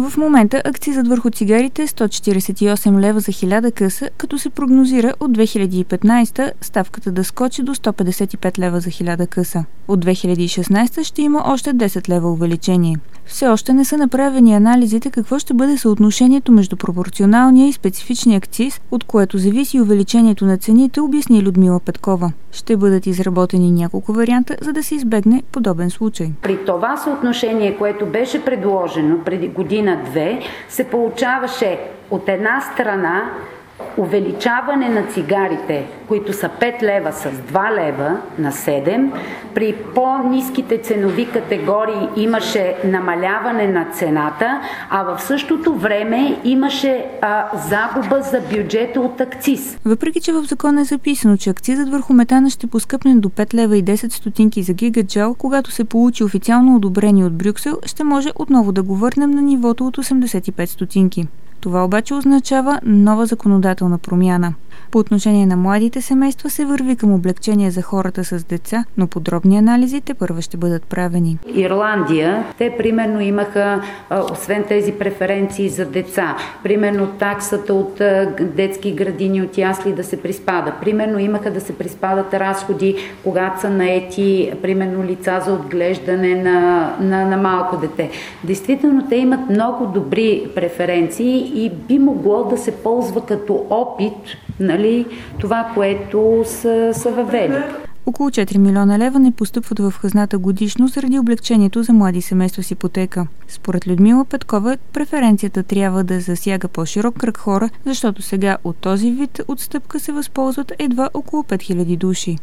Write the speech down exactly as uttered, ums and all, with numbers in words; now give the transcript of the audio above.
В момента акцизът върху цигарите е сто четиридесет и осем лева за хиляда къса, като се прогнозира от две хиляди и петнадесета ставката да скочи до сто петдесет и пет лева за хиляда къса. От две хиляди и шестнадесета ще има още десет лева увеличение. Все още не са направени анализите какво ще бъде съотношението между пропорционалния и специфичния акциз, от което зависи увеличението на цените, обясни Людмила Петкова. Ще бъдат изработени няколко варианта, за да се избегне подобен случай. При това съотношение, което беше предложено преди година-две, се получаваше от една страна увеличаване на цигарите, които са пет лева с два лева на седем. При по-ниските ценови категории имаше намаляване на цената, а в същото време имаше а, загуба за бюджета от акциз. Въпреки че в закона е записано, че акцизът върху метана ще поскъпне до пет лева и десет стотинки за гигаджаул, когато се получи официално одобрение от Брюксел, ще може отново да го върнем на нивото от осемдесет и пет стотинки. Това обаче означава нова законодателна промяна. По отношение на младите семейства се върви към облекчение за хората с деца, но подробни анализи тепърва ще бъдат правени. Ирландия, те примерно имаха, освен тези преференции за деца, примерно таксата от детски градини, от ясли да се приспада. Примерно имаха да се приспадат разходи, когато са наети, примерно лица за отглеждане на, на, на малко дете. Действително те имат много добри преференции и би могло да се ползва като опит, нали, това, което са, са въвели. Около четири милиона лева не постъпват в хазната годишно заради облекчението за млади семейства с ипотека. Според Людмила Петкова, преференцията трябва да засяга по-широк кръг хора, защото сега от този вид отстъпка се възползват едва около пет хиляди души.